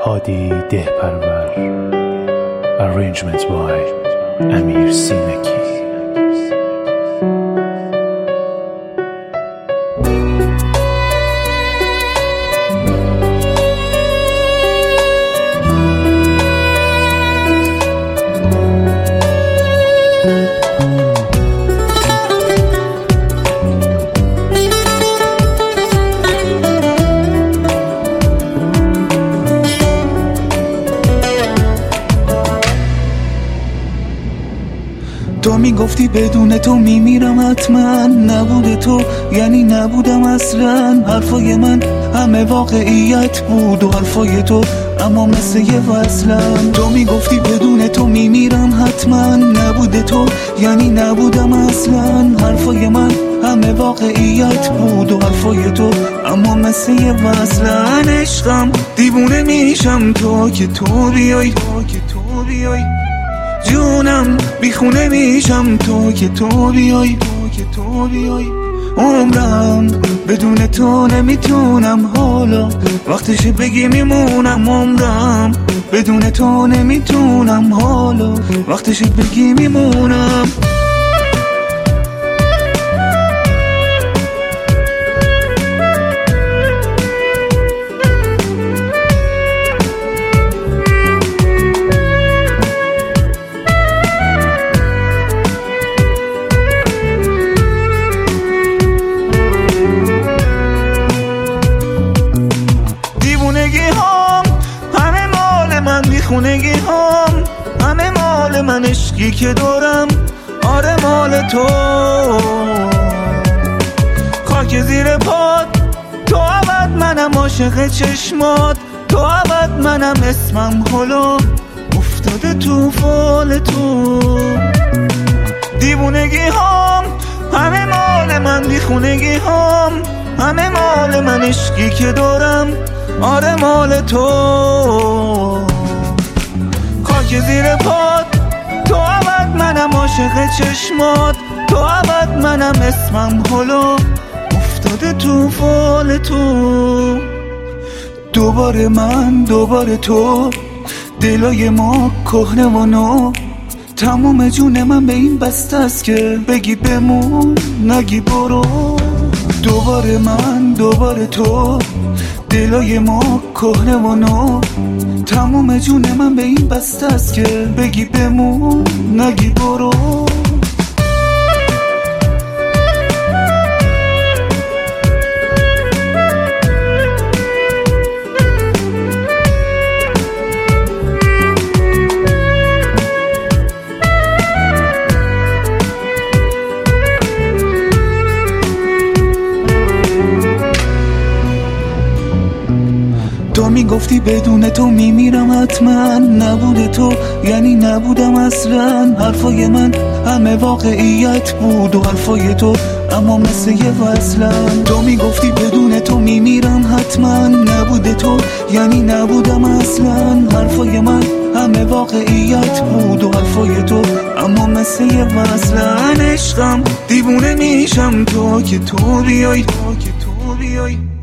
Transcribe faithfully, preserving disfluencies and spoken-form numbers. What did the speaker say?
هادی دهپرور. Arrangement by امیر سینکی. تو میگفتی بدون تو میمیرم حتما، نبود تو یعنی نبودم اصلا. حرفای من همه واقعیت بود و حرفای تو اما مثل یه وصلم. تو میگفتی بدون تو میمیرم حتما، نبود تو یعنی نبودم اصلا. حرفای من همه واقعیت بود و حرفای تو اما مثل یه وصلن. عشقم دیوونه میشم تو که تو بیای، تو که تو بیای. جونم بیخونه میشم تو که تو بیای، تو که تو بیای. عمرم بدون تو نمیتونم، حالا وقتش بگی میمونم. عمرم بدون تو نمیتونم، حالا وقتش بگی میمونم. خونگی هم همه مال من، عشقی که دارم آره مال تو. خاک زیر پاد تو ابد، منم عاشق چشمات تو ابد. منم اسمم هلو افتاده تو فال تو. دیوونگی هم همه مال من، بیخونگی هم همه مال من، عشقی که دارم آره مال تو. که زیر پاد تو ابد، منم عاشق چشمات تو ابد. منم اسمم هلو افتاده تو فال تو. دوباره من دوباره تو، دلای ما کهنه و نو. تموم جون من به این بسته است که بگی بمون نگی برو. دوباره من دوباره تو، دلای ما کهنه و نو. تموم جون من به این بسته است که بگی بمون نگی برو. تو میگفتی بدون تو میمیرم حتما، نبود تو یعنی نبودم اصلا. حرفای من همه واقعیت بود و حرفای تو اما مثل یه وصلن. تو میگفتی بدون تو میمیرم حتما، نبود تو یعنی نبودم اصلا. حرفای من همه واقعیت بود و حرفای تو اما مثل یه وصلن. عشقم دیوونه میشم تو که تو بیای، تو که تو بیای.